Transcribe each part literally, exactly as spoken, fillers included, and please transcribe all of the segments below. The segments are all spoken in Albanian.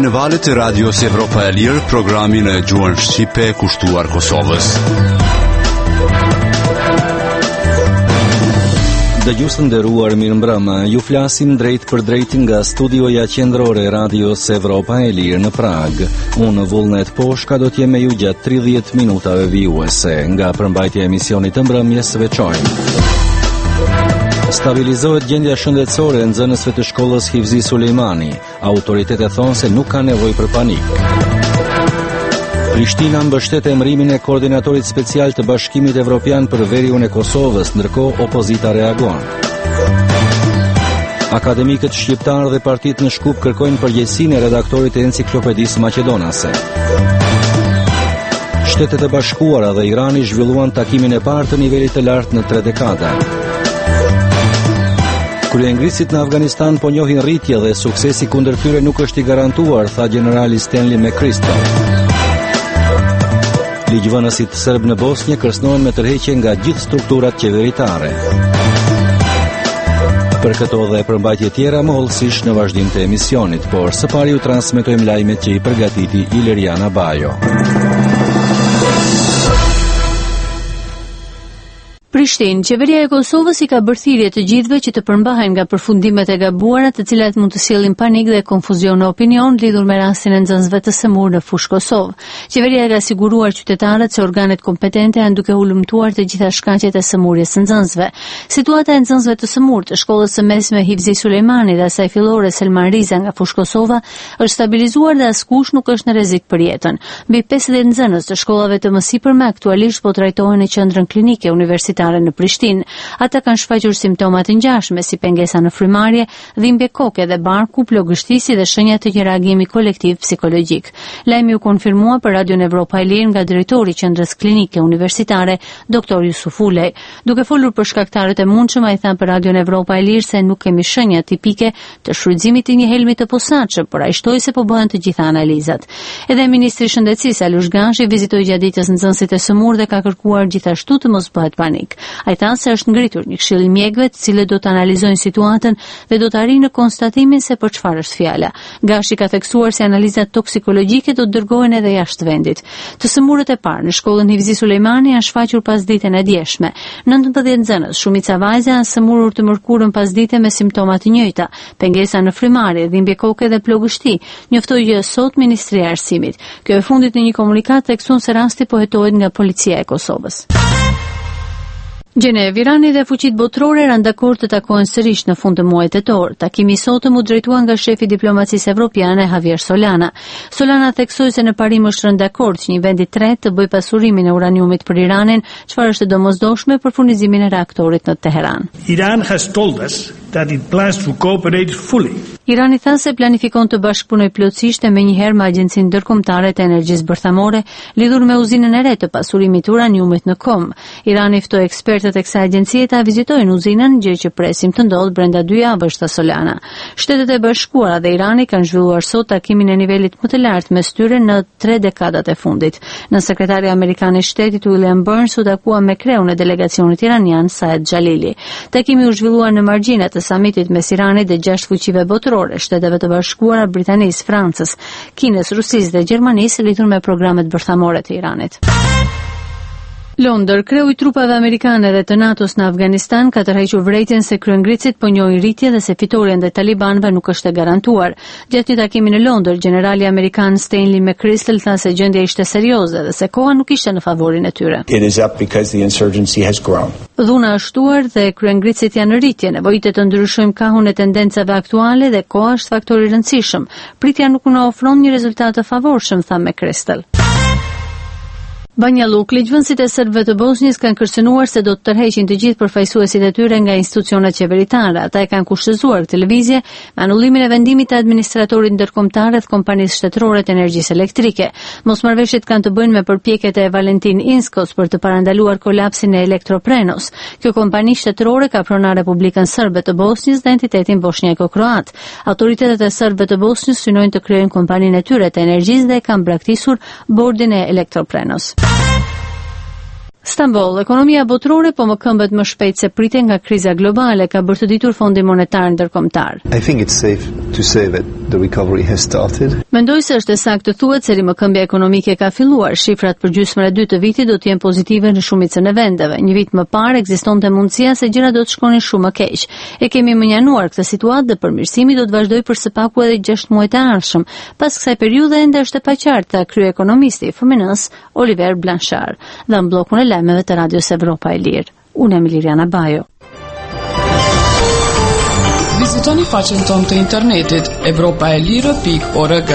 në valët e Radios Evropa e Lirë, programin e gjuhën shqipe kushtuar Kosovës. Dëgjues të nderuar, mirëmbrëma. Ju flasim drejt për drejt nga studioja qendrore e Radios Evropa e Lirë në Prag. Unë Vullnet Poshka do të jem me ju gjatë tridhjetë minutave vijuese. Nga përmbajtja e emisionit të mbrëmjes veçojmë. Stabilizohet gjendja shëndetësore e nxënësve të shkollës Hivzi Sulejmani. Autoritetet thonë se nuk ka nevojë për panik. Prishtina mbështet emërimin e koordinatorit special të Bashkimit Evropian për veriun e Kosovës, ndërkohë opozita reagon. Akademikët shqiptar dhe partitë në Shkup kërkojnë përgjegjësinë e redaktorit të Enciklopedisë Maqedonase. Shtetet e Bashkuara dhe Irani zhvilluan takimin e parë të nivelit të lartë në tre dekada. Kryengrisit në Afganistan po njohin rritje dhe suksesi kundër tyre nuk është i garantuar, tha generali Stanley McChrystal. Ligjvënësit serb në Bosnjë kërcënohen me tërheqje nga gjithë strukturat qeveritare. Për këto dhe përmbajtje tjera mohëllësisht në vazhdim të emisionit, por së pari ju transmetojmë lajmet që i përgatiti Ileriana Bajo. Prishtinë, qeveria e Kosovës i ka bërë thirrje të gjithëve që të përmbahen nga përfundimet e gabuara, të cilat mund të sjellin panik dhe konfuzion në opinion lidhur me rastin e nxënësve të Semur në fushë Kosovë. Qeveria ka siguruar qytetarët se organet kompetente janë duke ulëmtuar të gjitha shkaqjet e sëmurjes së nxënësve. Situata e nxënësve të Semur të shkollës së mesme Hivzi Sulejmani dhe asaj fillore Selman Riza nga fushë Kosova është stabilizuar dhe askush nuk është në rrezik për jetën. Mbi pesëdhjetë nxënës të shkollave të mësipërme aktualisht po trajtohen në qendrën klinike universitare në Prishtinë. Ata kanë shfaqur simptoma të ngjashme si pengesa në frymarrje, dhimbje koke dhe barku, plogështisi dhe shenja të një reagimi kolektiv psikologjik. Lajmi u konfirmua për Radion Evropa e Lirë nga drejtori i Qendrës Klinike Universitare, doktor Yusuf Ulej. Duke folur për shkaktarët e mundshëm, ai tha për Radion Evropa e Lirë se nuk kemi shenja tipike të shfrytëzimit të një helmi të posaçëm, por ai shtoi se po bëhen të gjitha analizat. Edhe ministri i Shëndetësisë Alush Gashi vizitoi gjatë ditës nxënësit e Semur dhe ka kërkuar gjithashtu të mos bëhet panik. Ai tha se është ngritur një këshill i mjekëve, të cilët do të analizojnë situatën dhe do të arrijnë në konstatimin se për çfarë është fjala. Gashi ka theksuar se analizat toksikologjike do të dërgohen edhe jashtë vendit. Të Semurët e parë në shkollën Hivzi Sulejmani janë shfaqur pasditën e djeshme. nëntëmbëdhjetë nxënës, shumica vajza janë sëmurur të mërkurën pasdite me simptoma të njëjta, pengesa në frymarrje, dhimbje koke dhe plogështi, njoftoi sot Ministria e Arsimit. Kjo e fundit në një komunikat theksuan se rasti po hetohet nga policia e Kosovës. Gjenev, Irani dhe fuqitë botërore ranë dakord të takohen sërish në fund të muajit tetor. Takimi i sotëm u drejtua nga shefi i diplomacisë evropiane Javier Solana. Solana theksoi se në Parim është rënë dakord që një vend i tretë të bëjë pasurimin e uraniumit për Iranin, çfarë është domosdoshme për furnizimin e reaktorit në Teheran. Iran has told us that it plans to cooperate fully. Irani tha se planifikon të bashkëpunojë plotësisht e menjëherë me Agjencinë Ndërkombëtare të Energjisë Bërthamore lidhur me uzinën e re të pasurimit të uraniumit në Kom. Irani ftoi ekspertët e kësaj agjencie ta vizitojnë uzinën, gjë që presim të ndodhë brenda dy javësh, tha Solana. Shtetet e Bashkuara dhe Irani kanë zhvilluar sot takimin e nivelit më të lartë mes tyre në tre dekadat e fundit. Në sekretari amerikan i shtetit William Burns u takua me kreun e delegacionit iranian Saed Jalili. Takimi u zhvillua në margjinat e samitit mes Iranit dhe gjashtë fuqive botërore, Shteteve të Bashkuara, Britanisë, Francës, Kinës, Rusisë dhe Gjermanisë lidhur me programet bërthamore të Iranit. Londër, kreu i trupave amerikane dhe të NATO-s në Afganistan ka tërhequr vërejtjen se kryengritësit po njohin rritje dhe se fitoria ndaj talibanëve nuk është e garantuar. Gjatë një takimi në Londër, generali amerikan Stanley McChrystal tha se gjendja ishte serioze dhe se koha nuk ishte në favorin e tyre. It is up because the insurgency has grown. Dhuna është shtuar dhe kryengritësit janë në rritje. Nevojitet të ndryshojmë kahun e tendencave aktuale dhe koha është faktor i rëndësishëm. Pritja nuk na ofron një rezultat të favorshëm, tha McChrystal. Banja Luk, ligjvënësit e serbëve të Bosnjës kanë kërcënuar se do të tërheqin të gjithë përfaqësuesit e tyre nga institucionet qeveritare. Ata e kanë kushtëzuar këtë lëvizje me anullimin e vendimit të administratorit ndërkombëtar rreth kompanisë shtetërore të energjisë elektrike. Mosmarrveshjet kanë të bëjnë me përpjekjet e Valentin Inzkos për të parandaluar kolapsin e Elektroprenos. Kjo kompani shtetërore ka pronar Republikën Serbe të Bosnjës dhe entitetin bosnjako-kroat. Autoritetet e serbëve të Bosnjës synojnë të krijojnë kompaninë e tyre të energjisë dhe kanë braktisur bordin e Elektroprenos. Stamboll, ekonomia botërore po më këmbët më shpejt se pritej nga kriza globale, ka bërë të ditur Fondi Monetar Ndërkombëtar. I think it's safe to say that The recovery has started. Mendoj se është e saktë të thuhet se rimëkëmbja ekonomike ka filluar. Shifrat për gjysmën e dytë të vitit do të jenë pozitive në shumicën e vendeve. Një vit më parë ekzistonte mundësia se gjërat do të shkonin shumë më keq. E kemi mënjanuar këtë situatë dhe përmirësimi do të vazhdojë për së paku edhe gjashtë muajt e ardhshëm. Pas kësaj periudhe ende është e paqartë, tha kryeekonomisti i F M N-s Oliver Blanchard. Dhe në bllokun e lajmeve të Radios Evropa e Lirë. Unë jam Liriana Bajo. Vizitoni faqen tonë të internetit evropaelire pikë org.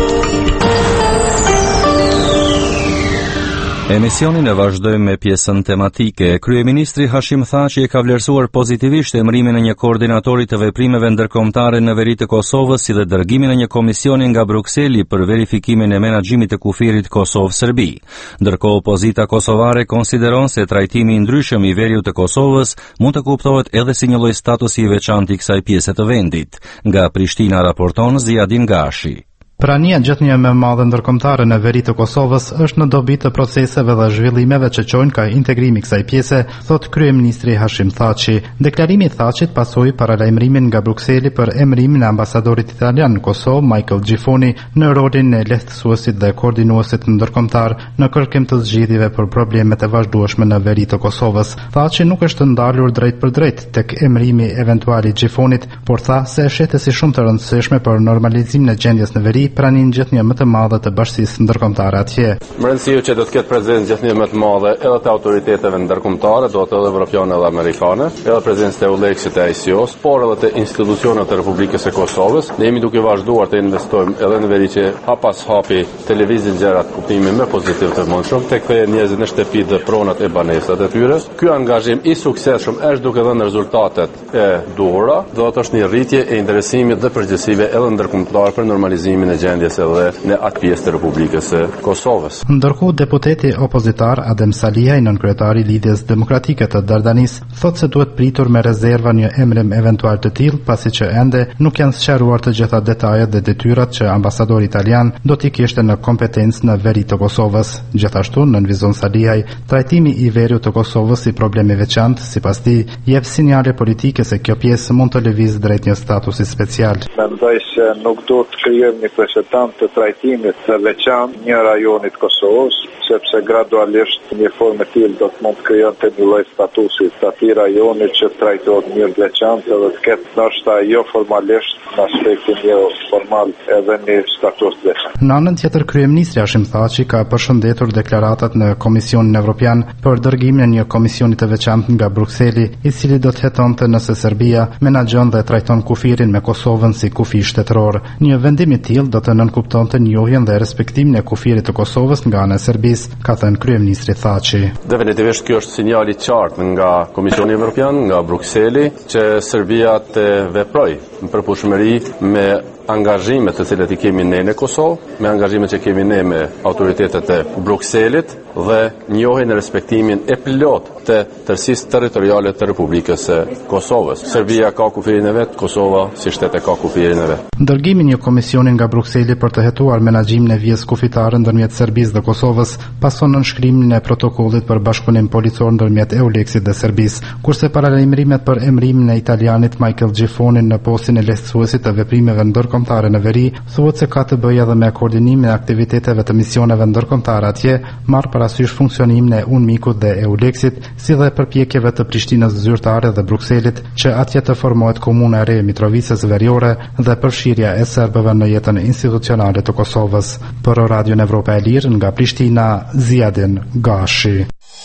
Emisionin e vazhdojmë me pjesën tematike. Kryeministri Hashim Thaçi e ka vlerësuar pozitivisht emrimin e një koordinatori të veprimeve ndërkombëtare në veri të Kosovës si dhe dërgimin e një komisioni nga Brukseli për verifikimin e menaxhimit të kufirit Kosovë-Serbi. Ndërkohë opozita kosovare konsideron se trajtimi i ndryshëm i veriut të Kosovës mund të kuptohet edhe si një lloj statusi i veçantë i kësaj pjese të vendit. Nga Prishtina raporton Ziadin Gashi. Prania gjatënia më e madhe ndërkombëtare në veri të Kosovës është në dobi të proceseve dhe zhvillimeve që çojnë ka integrimi kësaj pjese, thot kryeministri Hashim Thaçi. Deklarimi i Thaçit pasoi paralajmërimin nga Brukseli për emrimin e ambasadorit italian në Kosovë, Michael Gifoni, në rolin e lehtësuesit dhe koordinuesit ndërkombëtar në kërkim të zgjidhjeve për problemet e vazhdueshme në veri të Kosovës. Thaçi nuk është ndalur drejt për drejt tek emrimi eventual i Gifonit, por tha se e shete si shumë të rëndësishme për normalizimin e gjendjes në veri pranin gjithnjë më të madhe të bashkisë ndërkombëtare atje. Më rëndësishme që do të ketë prezencë gjithnjë më të madhe edhe të autoriteteve ndërkombëtare, do të edhe evropiane dhe amerikane, edhe prezencë të EULEX-it e I C O-s, por edhe të institucionet të Republikës së Kosovës. Ne jemi duke vazhduar të investojmë edhe në veri që hap pas hapi televizin gjërat kuptimi më pozitiv të mundshëm, tek njerëzit në shtëpi dhe pronat e banesat e tyre. Ky angazhim i suksesshëm është duke dhënë rezultatet e duhura, do të është një rritje e interesimit dhe përgjegjësive edhe ndërkombëtar për normalizimin e gjendjes edhe në atë pjesë të Republikës së Kosovës. Ndërkohë deputeti opozitar Adem Salihaj, nënkryetari i Lidhjes Demokratike të Dardanis, thotë se duhet pritur me rezerva një emrim eventual të tillë, pasi që ende nuk janë sqaruar të gjitha detajet dhe detyrat që ambasadori italian do t'i kishte në kompetencë në veri të Kosovës. Gjithashtu, nënvizon Salihaj, trajtimi i veriut të Kosovës si problem i veçantë, sipas tij, jep sinjale politike se kjo pjesë mund të lëvizë drejt një statusi special. Mendoj se nuk do të krijojmë një presedent të trajtimit të veçantë një rajonit Kosovës, sepse gradualisht një formë e tillë do të mund të krijonte një lloj statusi të atij rajoni që trajtohet mirë veçantë dhe të ketë ndoshta jo formalisht në aspektin jo formal edhe një status të veçantë. Në anën tjetër, kryeministri Hashim Thaçi ka përshëndetur deklaratat në Komisionin Evropian për dërgimin e një komisioni të veçantë nga Brukseli, i cili do të hetonte nëse Serbia menaxhon dhe trajton kufirin me Kosovën si kufi shtetëror. Një vendim i tillë do të nënkuptonte njohjen dhe respektimin e kufirit të Kosovës nga ana e Serbisë, ka thënë kryeministri Thaçi. Definitivisht ky është sinjal i qartë nga Komisioni Evropian, nga Brukseli, që Serbia të veprojë në përputhshmëri me angazhimet të cilat i kemi ne në Kosovë, me angazhimet që kemi ne me autoritetet e Brukselit dhe njohjen e respektimin e plot të tërësisë territoriale të Republikës së Kosovës. Serbia ka kufirin e vet, Kosova si shtet e ka kufirin e vet. Dërgimi i një komisioni nga Brukseli për të hetuar menaxhimin e vijës kufitare ndërmjet Serbisë dhe Kosovës pason nënshkrimin e protokollit për bashkëpunim policor ndërmjet EULEX-it dhe Serbisë, kurse paralajmërimet për emrimin e italianit Michael Gifonin në postin e lehtësuesit të veprimeve ndërkombëtare në veri, thuhet se ka të bëjë edhe me koordinimin e aktiviteteve të misioneve ndërkombëtare atje, marr parasysh funksionimin e UNMIK-ut dhe EULEX-it, si dhe përpjekjeve të Prishtinës zyrtare dhe Brukselit që atje të formohet komuna e re e Mitrovicës Veriore dhe përfshirja e serbëve në jetën institucionale të Kosovës. Për Radion Evropa e Lirë nga Prishtina, Ziadin Gashi.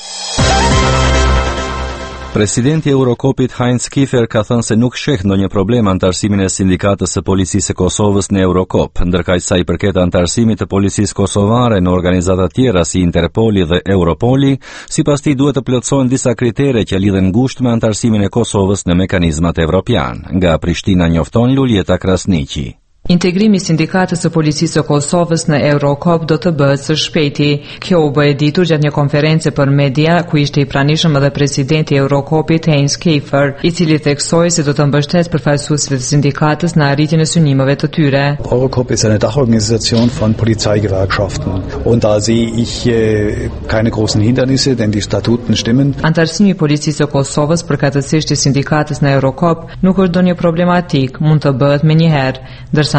Presidenti i Eurokopit Heinz Kiefer ka thënë se nuk sheh ndonjë problem antarësimin e sindikatës së policisë së Kosovës në Eurokop, ndërkaq sa i përket antarësimit të policisë kosovare në organizata tjera si Interpoli dhe Europoli, sipas tij duhet të plotësohen disa kritere që lidhen ngushtë me antarësimin e Kosovës në mekanizmat evropian. Nga Prishtina njofton Luljeta Krasniqi. Integrimi i sindikatës së policisë së Kosovës në Eurokop do të bëhet së shpejti. Kjo u bë e ditur gjatë një konference për media ku ishte i pranishëm edhe presidenti i Eurokopit Heinz Kiefer, i cili theksoi se do të mbështetë përfaqësuesve të sindikatës në arritjen e synimeve të tyre. Eurokop ist eine Dachorganisation von Polizeigewerkschaften und da sehe ich äh, keine großen Hindernisse, denn die Statuten stimmen. Antarësimi i policisë së Kosovës përkatësisht i sindikatës në Eurokop nuk është ndonjë problematik, mund të bëhet menjëherë, ndërsa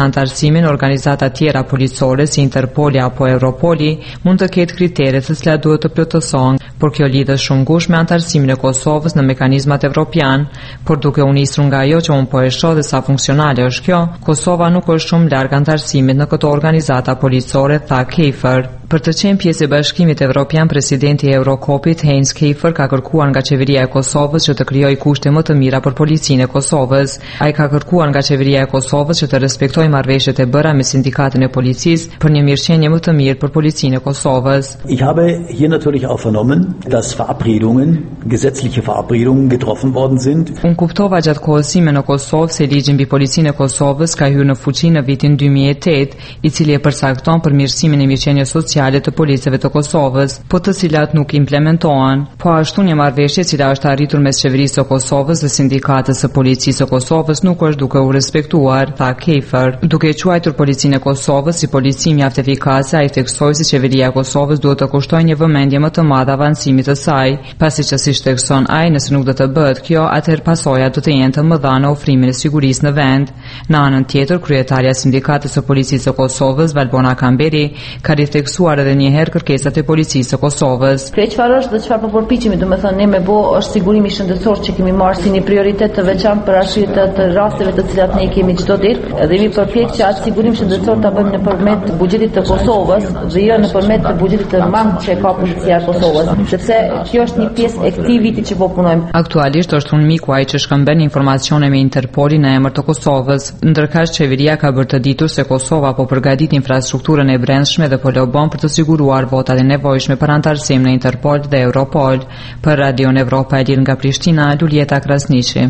antarësimin, organizata tjera policore si Interpoli apo Europoli mund të ketë kritere të cilat duhet të plotësohen, por kjo lidhet shumë ngushtë me antarësimin e Kosovës në mekanizmat evropian, por duke u nisur nga ajo që unë po e shoh dhe sa funksionale është kjo, Kosova nuk është shumë larg antarësimit në këto organizata policore, tha Kiefer. Për të qenë pjesë e Bashkimit Evropian, presidenti i Eurocopit Heinz Kiefer ka kërkuar nga qeveria e Kosovës që të krijojë kushte më të mira për policinë e Kosovës. Ai ka kërkuar nga qeveria e Kosovës që të respektojë marrëveshjet e bëra me sindikatën e policisë për një mirëqenie më të mirë për policinë e Kosovës. Ich habe hier natürlich auch vernommen, dass Verabredungen, gesetzliche Verabredungen getroffen worden sind. Unë kuptova gjatë kohësime në Kosovë se ligji mbi policinë e Kosovës ka hyrë në fuqi në vitin dy mijë e tetë, i cili e përcakton përmirësimin e mirëqenies sociale të policëve të Kosovës, po të cilat nuk implementohen. Po ashtu një marrëveshje e cila është arritur mes qeverisë së Kosovës dhe sindikatës së policisë së Kosovës nuk është duke u respektuar, tha Kiefer. Duke quajtur policinë e Kosovës si polici mjaft efikase, ai theksoi se qeveria e Kosovës duhet të kushtojë një vëmendje më të madhe avancimit të saj, pasi që siç thekson ai, nëse nuk do të bëhet kjo, atëherë pasojat do të jenë të mëdha në ofrimin e sigurisë në vend. Në anën tjetër, kryetaria e sindikatës së policisë së Kosovës, Valbona Kamberi, ka ritheksuar edhe një herë kërkesat e policisë së Kosovës. Kjo çfarë është dhe çfarë po përpiqemi, domethënë ne me bo është sigurimi shëndetësor që kemi marrë si një prioritet të veçantë për arsye të, të rasteve të cilat ne kemi çdo ditë, dhe jemi përpjekë që atë sigurim shëndetësor ta bëjmë nëpërmjet buxhetit të Kosovës dhe jo nëpërmjet të buxhetit të madh që ka policia e Kosovës, sepse kjo është një pjesë e këtij viti që po punojmë. Aktualisht është un miku ai që shkëmben informacione me Interpolin në emër të Kosovës, ndërkaq qeveria ka bërë të ditur se Kosova po përgatit infrastrukturën e brendshme dhe po lobon për të siguruar votat e nevojshme për antarësim në Interpol dhe Europol. Për Radion Evropa e Lirë nga Prishtina, Lulieta Krasniqi.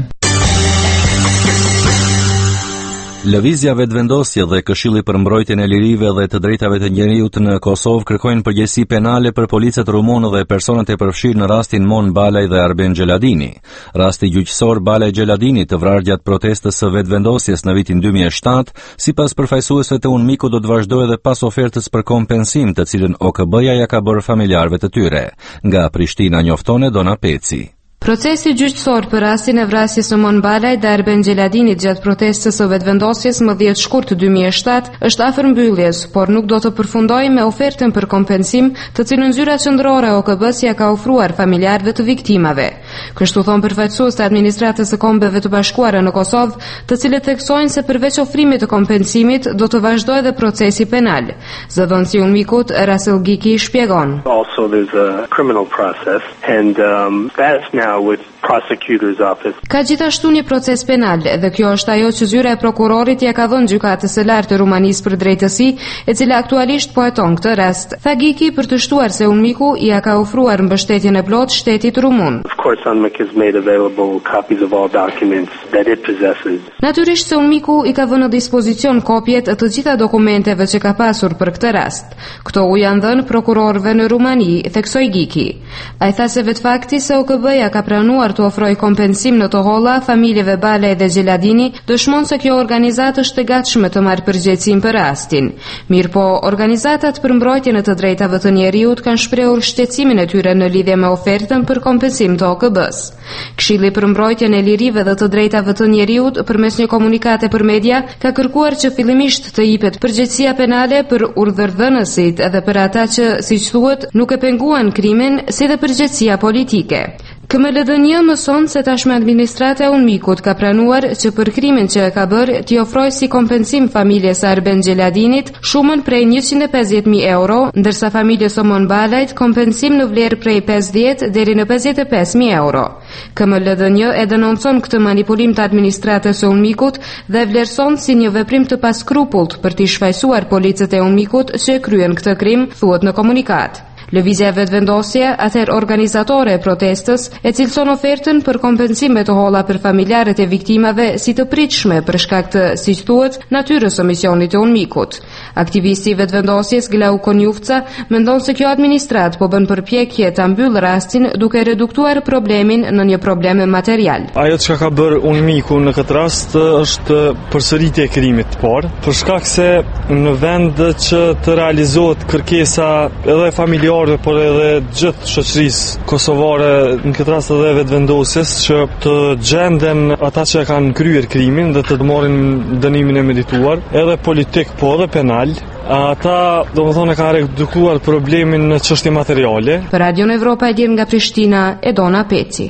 Lëvizja vetëvendosje dhe Këshilli për mbrojtjen e lirive dhe të drejtave të njerëzit në Kosovë kërkojnë përgjegjësi penale për policët rumunë dhe personat e përfshirë në rastin Mon Balaj dhe Arben Gjeladini. Rasti gjyqësor Balaj Gjeladini të vrarë gjatë protestës së vetëvendosjes në vitin dy mijë e shtatë, sipas përfaqësuesve të UNMIK-u do të vazhdojë edhe pas ofertës për kompensim të cilën O K B-ja ja ka bërë familjarëve të tyre. Nga Prishtina njofton Dona Peci. Procesi gjyqësor për rastin e vrasjes së Mon Balaj dhe Arben Gjeladinit gjatë protestës së vetëvendosjes më dhjetë shkurt dy mijë e shtatë është afër mbylljes, por nuk do të përfundojë me ofertën për kompensim, të cilën zyra qendrore O K B-s ja ka ofruar familjarëve të viktimave. Kështu thon përfaqësues të administratës së Kombeve të Bashkuara në Kosovë, të cilët theksojnë se përveç ofrimit të kompensimit do të vazhdojë edhe procesi penal. Zëdhënësi i UNMIK-ut Rasel Giki shpjegon. Also there's a criminal process and um, that's now with prosecutor's office. Ka gjithashtu një proces penal dhe kjo është ajo që zyra e prokurorit ja ka dhënë gjykatës së lartë të Rumanisë për drejtësi, e cila aktualisht po heton këtë rast. Tha Giki për të shtuar se UNMIK-u ja ka ofruar mbështetjen e plotë shtetit rumun. Of course UNMIK has made available copies of all documents that it possesses. Natyrisht se UNMIK-u i ka vënë në dispozicion kopjet të gjitha dokumenteve që ka pasur për këtë rast. Këto u janë dhënë prokurorëve në Rumani, theksoi Giki. Ai tha se vetë fakti se O K B-ja ka pranuar të ofroj kompensim në të holla familjeve Balaj dhe Gjeladini dëshmon se kjo organizatë është e gatshme të marrë përgjegjësinë për rastin. Mirë po, organizatat për mbrojtjen e të drejtave të njerëzit kanë shprehur shqetësimin e tyre në lidhje me ofertën për kompensim të O K B-s. Këshilli për mbrojtjen e lirive dhe të drejtave të njerëzit përmes një komunikate për media ka kërkuar që fillimisht të jepet përgjegjësia penale për urdhërdhënësit edhe për ata që, siç thuhet, nuk e penguan krimin, si dhe përgjegjësia politike. K M L D N mëson se tashmë administrata e UNMIK-ut ka pranuar që për krimin që e ka bërë t'i ofrojë si kompensim familjes së Arben Gjeladinit shumën prej njëqind e pesëdhjetë mijë euro, ndërsa familjes së Mon Balajt kompensim në vlerë prej pesëdhjetë deri në pesëdhjetë e pesë mijë euro. K M L D N e denoncon këtë manipulim të administratës së UNMIK-ut dhe vlerëson si një veprim të paskrupullt për t'i shfaqsuar policët e UNMIK-ut që kryen këtë krim, thuhet në komunikat. Lëvizja e vetëvendosje, atëherë organizatore e protestës, e cilëson ofertën për kompensime të holla për familjarët e viktimave si të pritshme për shkak të, siç thuhet, natyrës së misionit të UNMIK-ut. Aktivisti i vetëvendosjes Glau Konjufca mendon se kjo administrat po bën përpjekje ta mbyllë rastin duke reduktuar problemin në një problem material. Ajo që ka bërë UNMIK-u në këtë rast është përsëritje e krimit të parë, për shkak se në vend që të realizohet kërkesa edhe familjare familjarëve, por edhe gjithë shoqërisë kosovare, në këtë rast edhe vetëvendosjes, që të gjenden ata që kanë kryer krimin dhe të marrin dënimin e merituar, edhe politik po edhe penal. Ata, domethënë, kanë redukuar problemin në çështje materiale. Për Radion Evropa e Lirë nga Prishtina, Edona Peci.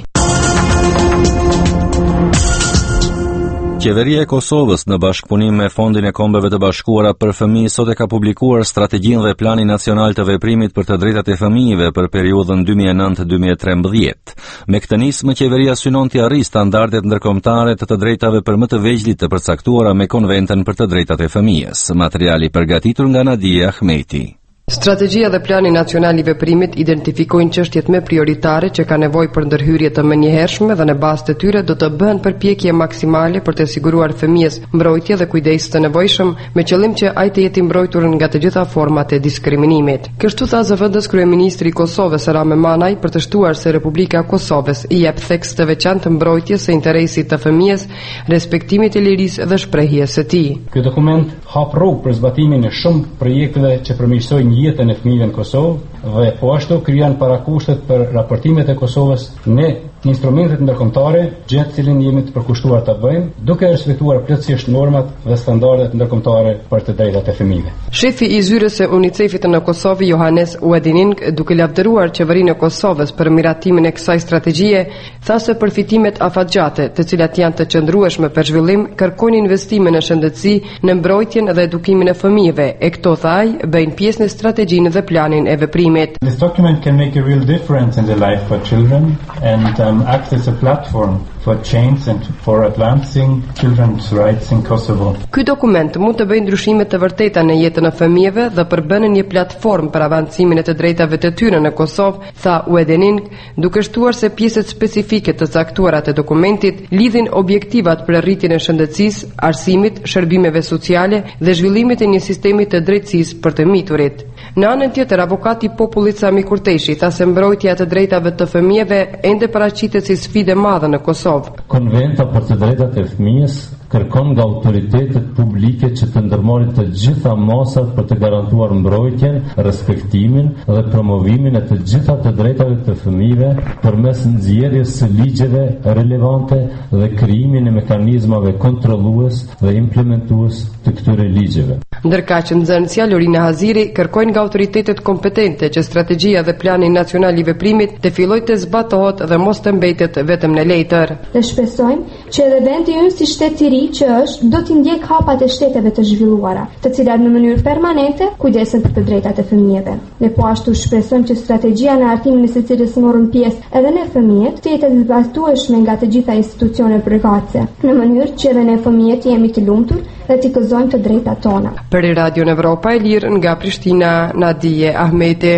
Qeveria e Kosovës në bashkëpunim me Fondin e Kombeve të Bashkuara për Fëmijë sot e ka publikuar strategjinë dhe planin nacional të veprimit për të drejtat e fëmijëve për periudhën dy mijë e nëntë deri në dy mijë e trembëdhjetë. Me këtë nismë, qeveria synon të arrijë standardet ndërkombëtare të të drejtave për më të vegjëlit të përcaktuara me Konventën për të drejtat e fëmijës. Materiali përgatitur nga Nadia Ahmeti. Strategjia dhe plani nacional i veprimit identifikojnë çështjet më prioritare që ka nevojë për ndërhyrje të menjëhershme dhe në bazë të tyre do të bëhen përpjekje maksimale për të siguruar fëmijës mbrojtje dhe kujdes të nevojshëm me qëllim që ai të jetë mbrojtur nga të gjitha format e diskriminimit. Kështu tha zëvendës kryeministri i Kosovës Rame Manaj për të shtuar se Republika e Kosovës i jep theks të veçantë mbrojtjes së interesit të fëmijës, respektimit të lirisë dhe shprehjes së tij. Ky dokument hap rrugë për zbatimin e shumë projekteve që përmirësojnë jetën e fëmijëve në Kosovë dhe po ashtu krijon parakushtet për raportimet e Kosovës në instrumentet ndërkombëtare, gjatë cilin jemi të përkushtuar ta bëjmë, duke respektuar plotësisht normat dhe standardet ndërkombëtare për të drejtat e fëmijëve. Shefi i zyrës së UNICEF-it në Kosovë, Johannes Uedining, duke lavdëruar qeverinë e Kosovës për miratimin e kësaj strategjie, tha se përfitimet afatgjate, të cilat janë të qëndrueshme për zhvillim, kërkojnë investime në shëndetësi, në mbrojtjen dhe edukimin e fëmijëve, e këto tha ai bëjnë pjesë në strategjinë dhe planin e veprimit. This document can make a real difference in the life for children and um, act as a platform for change and for advancing children's rights in Kosovo. Ky dokument mund të bëjë ndryshime të vërteta në jetën e fëmijëve dhe përbën një platformë për avancimin e të drejtave të tyre në Kosovë, tha Uedining, duke shtuar se pjesët specifike të caktuara të dokumentit lidhin objektivat për rritjen e shëndetësisë, arsimit, shërbimeve sociale dhe zhvillimit të një sistemi të drejtësisë për të miturit. Në anën tjetër, avokati i popullit Sami Kurteshi tha se mbrojtja e të drejtave të fëmijëve ende paraqitet si sfidë e madhe në Kosovë. Konventa për të drejtat e fëmijës kërkon nga autoritetet publike që të ndërmarrin të gjitha masat për të garantuar mbrojtjen, respektimin dhe promovimin e të gjitha të drejtave të fëmijëve përmes nxjerrjes së ligjeve relevante dhe krijimin e mekanizmave kontrollues dhe implementues të këtyre ligjeve. Ndërka që nxënësja Lorina Haziri kërkojnë nga autoritetet kompetente që strategjia dhe plani nacional i veprimit të fillojë të zbatohet dhe mos të mbetet vetëm në letër. Ne shpresojmë që edhe vendi ynë si shtet i ri që është do t'i ndjek hapat e shteteve të zhvilluara, të cilat në mënyrë permanente kujdesen për të drejtat e fëmijëve. Ne po ashtu shpresojmë që strategjia në hartimin e së cilës morën pjesë edhe ne fëmijët të jetë e zbatueshme nga të gjitha institucionet përkatëse, në mënyrë që edhe ne fëmijët jemi të lumtur dhe t'i gëzojmë të drejtat tona. Për Radio Evropa e Lirë nga Prishtina, Nadia Ahmeti.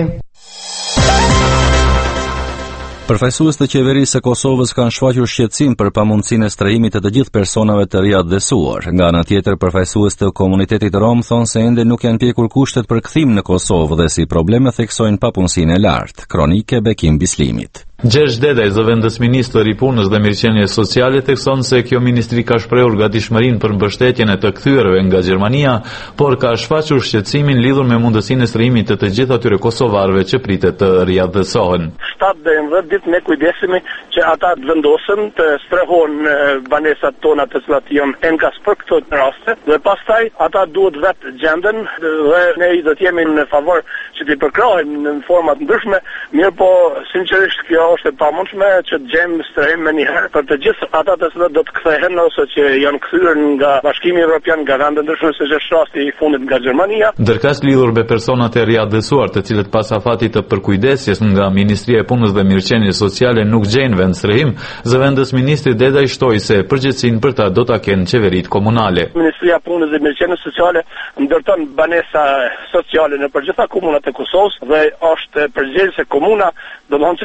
Përfaqësues të qeverisë së Kosovës kanë shfaqur shqetësim për pamundësinë e strehimit të të gjithë personave të riadhesuar. Nga ana tjetër, përfaqësues të komunitetit rom thonë se ende nuk janë pjekur kushtet për kthim në Kosovë dhe si probleme theksojnë papunësinë e lartë. Kronike Bekim Bislimit. Gjergj Dedaj, zëvendës ministër i punës dhe mirëqenies sociale, thekson se kjo ministri ka shprehur gatishmërinë për mbështetjen e të kthyer nga Gjermania, por ka shfaqur shqetësimin lidhur me mundësinë e strehimit të të gjithë atyre kosovarëve që pritet të riadhesohen. shtatë deri në dhjetë ditë ne kujdesemi që ata të vendosen të strehojnë banesat tona të cilat janë enkas për këto raste dhe pastaj ata duhet vetë gjenden dhe ne do të jemi në favor që t'i përkrahim në forma të ndryshme, mirë po sinqerisht kjo është e pamundshme që të gjejmë strehim më një herë për të gjithë ata të cilët do të kthehen ose që janë kthyer nga Bashkimi Evropian nga vende ndryshme siç është rasti i fundit nga Gjermania. Ndërkas lidhur me personat e riadhesuar, të cilët pas afatit të përkujdesjes nga Ministria e Punës dhe Mirëqenies Sociale nuk gjejnë vend strehim, zëvendës ministri Dedaj shtoi se përgjegjësinë për ta do ta kenë qeveritë komunale. Ministria e Punës dhe Mirëqenies Sociale ndërton banesa sociale në përgjithësa komunat e Kosovës dhe është përgjegjëse komuna, domethënë që mendon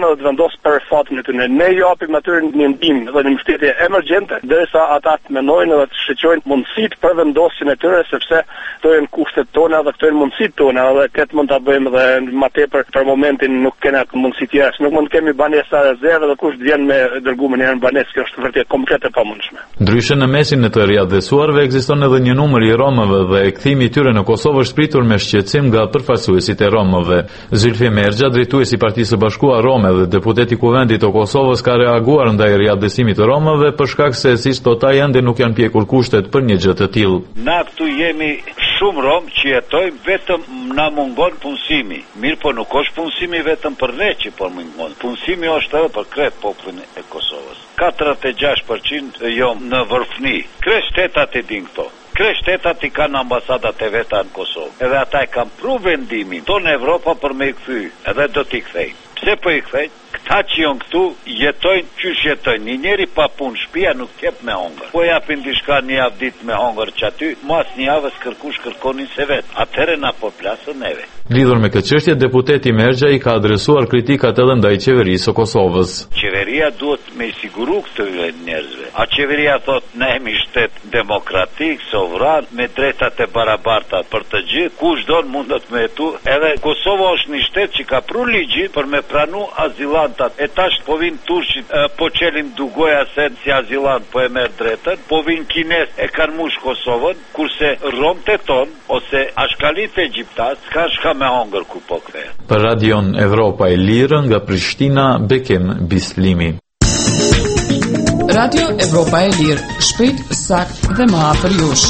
janë dhe të vendosë për fatin e tyre. Ne japim atyre një ndihmë dhe një mbështetje emergjente, derisa ata të menojnë dhe të shqetësojnë mundësitë për vendosjen e tyre, sepse këto janë kushtet tona dhe këto janë mundësitë tona dhe këtë mund ta bëjmë dhe më tepër për momentin nuk kena mundësi të jashtë. Nuk mund të kemi banesa rezervë dhe kush vjen me dërgumin e një banesë, kjo është vërtet komplet e pamundshme. Ndryshe në mesin e të riadhesuarve ekziston edhe një numër i romëve dhe kthimi i tyre në Kosovë është pritur me shqetësim nga përfaqësuesit e romëve. Zylfi Mergja, drejtuesi i Partisë së Bashkuar Rome dhe deputeti i Kuvendit të Kosovës, ka reaguar ndaj riadhesimit të romëve për shkak se siç thotë ai ende nuk janë pjekur kushtet për një gjë të tillë. Na këtu jemi shumë rom që jetojmë, vetëm na mungon punësimi. Mirë, po nuk është punësimi vetëm për ne që po mungon. Punësimi është edhe për krejt popullin e Kosovës. katërdhjetë e gjashtë përqind jom në vërfni. Krejt shtetat e din këto. Krejt shtetat i kanë ambasadat e veta në Kosovë. Edhe ata e kanë pru vendimin tonë Evropa për me i kthy, edhe do t'i kthejnë. Pse po i kthejnë? Këta që janë këtu jetojnë qysh jetojnë. Një njeri pa punë shtëpia nuk jep me hongër. Po japin diçka një javë ditë me hongër që aty, mas një javës kërkush kërkonin se vetë. Atëherë na po plasën neve. Lidhur me këtë çështje, deputeti Mergja i ka adresuar kritikat edhe ndaj qeverisë së Kosovës. Qeveria duhet me i siguru këtyre njerëzve. A qeveria thot ne jemi shtet demokratik, sovran, me drejtat e barabarta për të gjithë, kushdo mundet me jetu. Edhe Kosova është një shtet që ka pru ligjin për me pranu azilantat. E tash po vin turqit, e, po qelin dugoja se si azilant po e merr drejtën, po vin kines e kanë mush Kosovën, kurse romët e ton ose ashkalit e egjiptas ka shka me hongër ku po kthehet. Për Radion Evropa e Lirë nga Prishtina, Bekim Bislimi. Radio Evropa e Lirë, shpejt, sakt dhe më afër jush.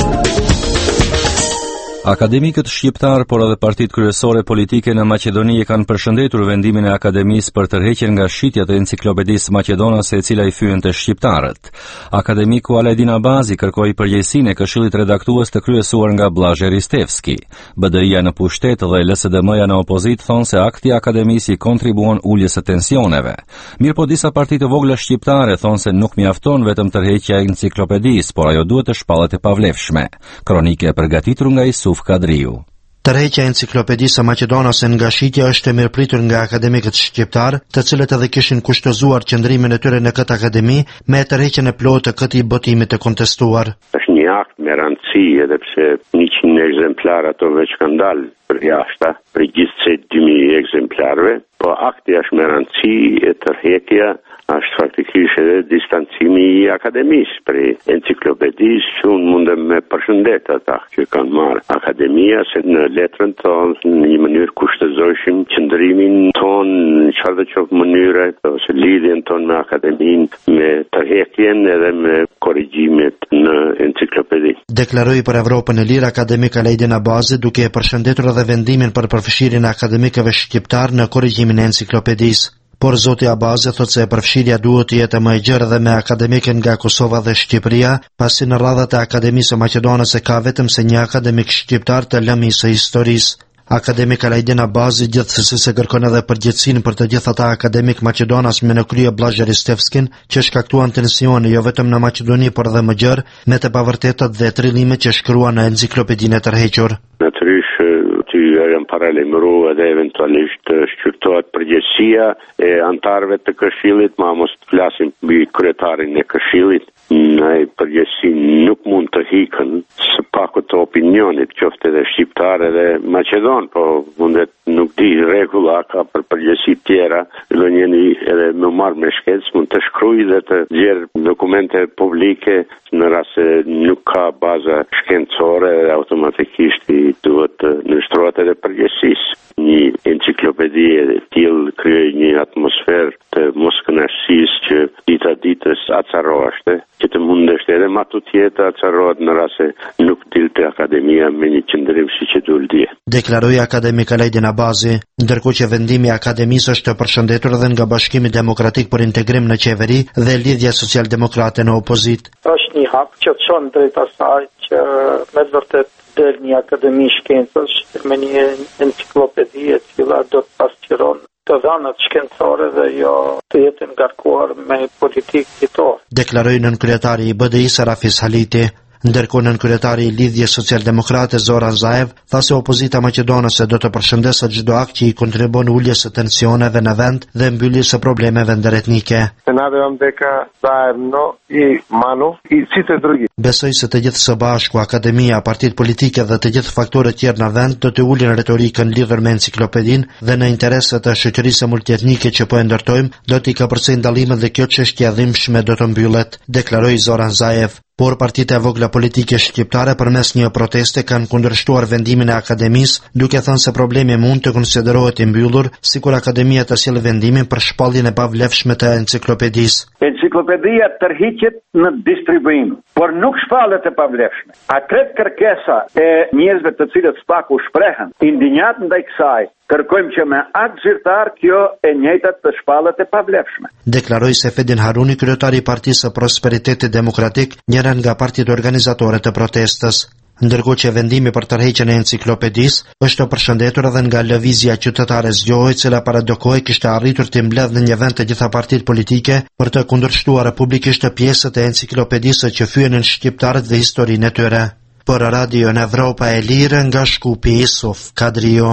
Akademikët shqiptar, por edhe partitë kryesore politike në Maqedoni e kanë përshëndetur vendimin e Akademisë për tërheqjen nga shitja të enciklopedisë maqedonase e cila i fyente shqiptarët. Akademiku Alajdin Abazi kërkoi përgjegjësinë e këshillit redaktues të kryesuar nga Blazhe Ristevski. B D I-ja në pushtet dhe L S D M-ja në opozit thonë se akti i Akademisë kontribuon uljes së tensioneve. Mirë, po disa parti të vogla shqiptare thonë se nuk mjafton vetëm tërheqja e enciklopedisë, por ajo duhet të shpallet e pavlefshme. Kronike e përgatitur nga Isuf Kadriu. Tërheqja e enciklopedisë maqedonase nga shitja është e mirëpritur nga akademikët shqiptar, të cilët edhe kishin kushtëzuar qëndrimin e tyre në këtë akademi me tërheqjen e plotë të këtij botimi të kontestuar. Është një akt me rëndësi, edhe pse njëqind ekzemplar ato veç kanë dalë për jashta, për gjithsej dy mijë ekzemplarëve, po akti është me rëndësi e tërheqja është faktikisht edhe distancimi i akademisë për enciklopedisë që unë mundem me përshëndet ata që kanë marrë akademia se në letrën tonë në një mënyrë kushtëzojshim qëndrimin tonë në çfarë do qoftë mënyre ose lidhjen tonë me akademinë, me tërheqjen edhe me korrigjimet në enciklopedi. Deklaroi për Evropën e Lirë akademik Alajdin Abazi duke e përshëndetur edhe vendimin për përfshirjen e akademikëve shqiptar në korrigjimin e enciklopedisë. Por zoti Abazi thotë se përfshirja duhet të jetë më e gjerë dhe me akademikën nga Kosova dhe Shqipëria, pasi në radhat e Akademisë Maqedonase ka vetëm se një akademik shqiptar të lëmi së historisë. Akademik Alajdin Abazi gjithsesi se kërkon edhe përgjegjësinë për të gjithë ata akademik maqedonas me në krye Blazhe Ristevskin që shkaktuan tensione jo vetëm në Maqedoni por edhe më gjerë me të pavërtetat dhe trillimet që shkruan në enciklopedinë e tërhequr. Natyrisht ty janë paralajmëru edhe eventualisht shqyrtohet përgjegjësia e antarëve të Këshillit, ma mos të flasim mbi kryetarin e Këshillit. Në përgjegjësi nuk mund të hikën së paku të opinionit, qoftë edhe shqiptar edhe maqedon, po mundet nuk di rregulla ka për përgjegjësi tjera, do njeni edhe më marrë me shkec, mund të shkruaj dhe të gjerë dokumente publike në rast se nuk ka baza shkencore dhe automatikisht i duhet të nështrohet edhe përgjegjësisë. Një enciklopedi e tillë krijoi një atmosferë të moskënaqësisë që dita ditës acaroheshte, që të mundeshte edhe ma të tjetë acarohet në rast se nuk dilte akademia me një qëndrim si që duhet dje. Deklaroi akademik Alajdin Abazi, ndërkohë që vendimi i akademisë është të përshëndetur edhe nga Bashkimi Demokratik për Integrim në qeveri dhe Lidhja Social-Demokrate në opozit. Është një hap që të shonë drejt asaj që me të vërtet del një akademi shkencës me një enciklopedi e cila do të pasqyron të dhënat shkencore dhe jo të jetë ngarkuar me politikë ditor. Deklaroi nën kryetari i B D I-s Rafis Haliti. Ndërkohë nën kryetari i lidhjes socialdemokrate Zoran Zaev tha se opozita maqedonase do të përshëndesë çdo akt që i kontribon uljes së tensioneve në vend dhe mbylljes së problemeve ndëretnike. Besoj se të gjithë së bashku, akademia, partitë politike dhe të gjithë faktorët tjerë në vend do të ulin retorikën lidhur me enciklopedin dhe në intereset e shoqërisë multietnike që po e ndërtojmë do t'i kapërcejnë dallimet dhe kjo çështje e dhimbshme do të mbyllet, deklaroi Zoran Zaev. Por partitë e vogla politike shqiptare përmes një proteste kanë kundërshtuar vendimin e akademisë, duke thënë se problemi mund të konsiderohet i mbyllur, sikur akademia të sjellë vendimin për shpalljen e pavlefshme të enciklopedisë. Enciklopedia tërhiqet në distribuim, por nuk shpallet e pavlefshme. A kret kërkesa e njerëzve të cilët pak u shprehen, indinjat ndaj kësaj, kërkojmë që me akt zyrtar kjo e njëjta të shpallet e pavlefshme. Deklaroi Sefedin Haruni, kryetari i Partisë së Prosperitetit Demokratik, njëra nga partitë organizatore të protestës. Ndërkohë që vendimi për tërheqjen e enciklopedisë është përshëndetur edhe nga lëvizja qytetare Zgjohë, e cila paradokoi kishte arritur të mbledhë në një vend të gjitha partitë politike për të kundërshtuar publikisht pjesët e enciklopedisë që fyenin shqiptarët dhe historinë e tyre. Për Radio në Evropa e Lirë nga Shkupi, Isuf Kadrio.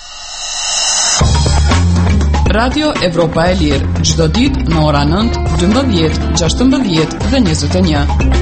Radio Evropa e Lirë, çdo ditë në ora nëntë, dymbëdhjetë, gjashtëmbëdhjetë dhe njëzet e një.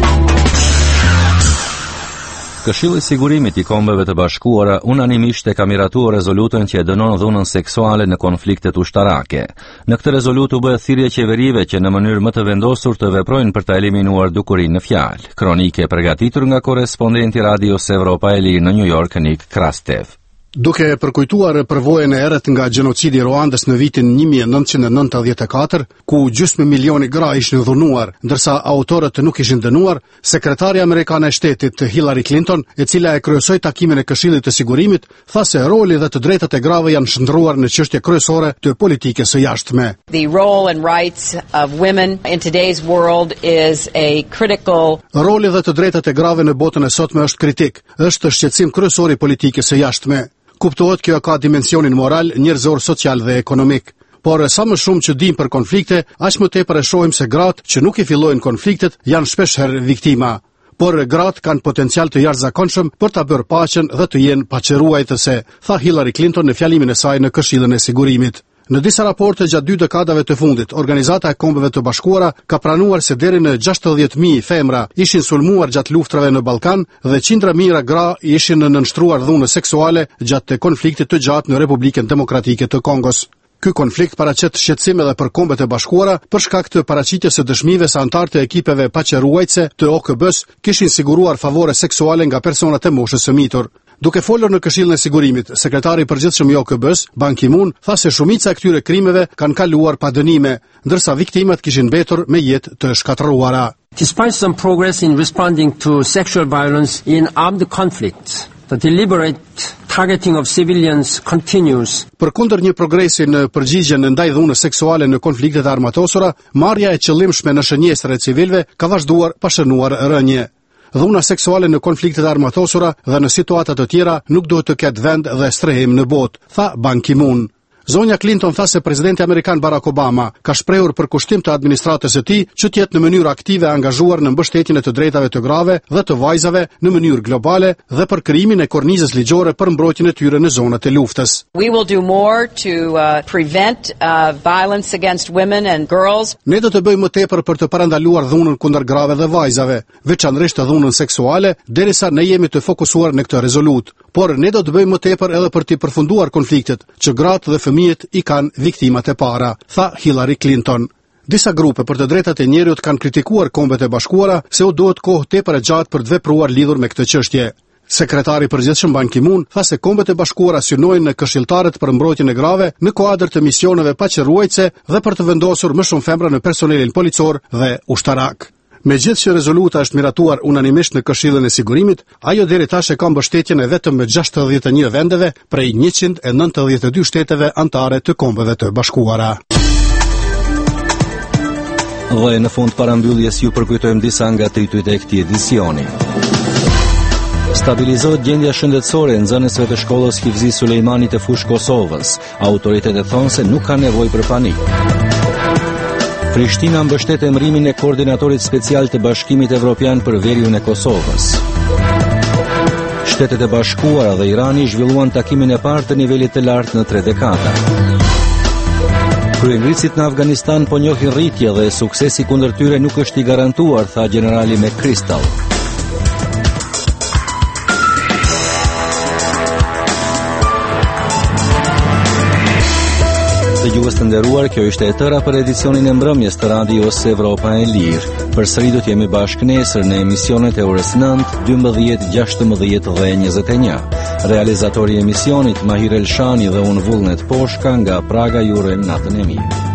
Këshilli i Sigurimit i Kombeve të Bashkuara unanimisht e ka miratuar rezolutën që e dënon dhunën seksuale në konfliktet ushtarake. Në këtë rezolut u bë thirrje qeverive që në mënyrë më të vendosur të veprojnë për ta eliminuar dukurinë në fjalë. Kronike e përgatitur nga korrespondenti Radios Evropa e Lirë në New York, Nik Krastev. Duke përkujtuar përvojën e errët nga gjenocidi i Ruandës në vitin një mijë e nëntëqind e nëntëdhjetë e katër, ku gjysmë milioni gra ishin dhunuar, ndërsa autorët nuk ishin dënuar, sekretari amerikan e shtetit Hillary Clinton, e cila e kryesoi takimin e Këshillit të Sigurimit, tha se roli dhe të drejtat e grave janë shndruar në çështje kryesore të politikës së jashtme. The role and rights of women in today's world is a critical. Roli dhe të drejtat e grave në botën e sotme është kritik, është shqetësim kryesor i politikës së jashtme. Kuptohet kjo ka dimensionin moral, njerëzor, social dhe ekonomik. Por sa më shumë që dim për konflikte, aq më tepër e shohim se gratë që nuk i fillojnë konfliktet janë shpeshherë viktima. Por gratë kanë potencial të jashtëzakonshëm për ta bërë paqen dhe të jenë paqëruajtëse, tha Hillary Clinton në fjalimin e saj në Këshillin e Sigurimit. Në disa raporte gjatë dy dekadave të fundit, Organizata e Kombeve të Bashkuara ka pranuar se deri në gjashtëdhjetë mijë femra ishin sulmuar gjatë luftrave në Ballkan dhe qindra mijëra gra ishin nënshtruar dhunë seksuale gjatë konfliktit të gjatë në Republikën Demokratike të Kongos. Ky konflikt paraqet shqetësim edhe për Kombet e Bashkuara për shkak të paraqitjes së dëshmive se anëtarët e ekipeve paqëruajtëse të O K B-s kishin siguruar favore seksuale nga personat e moshës së mitur. Duke folur në Këshillin e Sigurimit, sekretari i përgjithshëm i O K B-s, Ban Ki-moon, tha se shumica e këtyre krimeve kanë kaluar pa dënime, ndërsa viktimat kishin mbetur me jetë të shkatërruara. Despite some progress in responding to sexual violence in armed conflicts, the deliberate targeting of civilians continues. Përkundër një progresi në përgjigjen ndaj dhunës seksuale në konfliktet armatosura, marrja e qëllimshme në shënjesër e civilëve ka vazhduar pa shënuar rënje. Dhuna seksuale në konfliktet armatosura dhe në situata të tjera nuk duhet të ketë vend dhe strehim në botë, tha Ban Ki-moon. Zonja Clinton tha se presidenti amerikan Barack Obama ka shprehur për kushtim të administratës së tij që të jetë në mënyrë aktive angazhuar në mbështetjen e të drejtave të grave dhe të vajzave në mënyrë globale dhe për krijimin e kornizës ligjore për mbrojtjen e tyre në zonat e luftës. We will do more to uh, prevent uh, violence against women and girls. Ne do të bëjmë më tepër për të parandaluar dhunën kundër grave dhe vajzave, veçanërisht dhunën seksuale, derisa ne jemi të fokusuar në këtë rezolut. Por ne do të bëjmë më tepër edhe për të përfunduar konfliktet që gratë dhe fëmijët i kanë viktimat e para, tha Hillary Clinton. Disa grupe për të drejtat e njerëzit kanë kritikuar Kombet e Bashkuara se u duhet kohë tepër e gjatë për të vepruar lidhur me këtë çështje. Sekretari i përgjithshëm Ban Ki-moon tha se Kombet e Bashkuara synojnë në këshilltarët për mbrojtjen e grave në kuadër të misioneve paqëruajtëse dhe për të vendosur më shumë femra në personelin policor dhe ushtarak. Megjithëse që rezoluta është miratuar unanimisht në Këshillin e Sigurimit, ajo deri tash e ka mbështetjen e vetëm me gjashtëdhjetë e një vendeve prej njëqind e nëntëdhjetë e dy shteteve anëtare të Kombeve të Bashkuara. Dhe në fund parambylljes ju përkujtojmë disa nga titujt e këtij edicioni. Stabilizohet gjendja shëndetësore e nxënësve të shkollës Hivzi Sulejmani të fushë Kosovës. Autoritetet thonë se nuk ka nevojë për panik. Prishtina mbështet emërimin e koordinatorit special të Bashkimit Evropian për veriun e Kosovës. Shtetet e Bashkuara dhe Irani zhvilluan takimin e parë të nivelit të lartë në tre dekada. Kryengritësit në Afganistan po njohin rritje dhe suksesi kundër tyre nuk është i garantuar, tha generali McChrystal. Të gjuhës të nderuar, kjo ishte e tëra për edicionin e mbrëmjes të radios Evropa e Lirë. Përsëri do të jemi bashkë nesër në emisionet e orës nëntë, dymbëdhjetë, gjashtëmbëdhjetë dhe njëzet e një. Realizatori i emisionit Mahir Elshani dhe unë Vullnet Poshka nga Praga ju urojmë natën e mirë.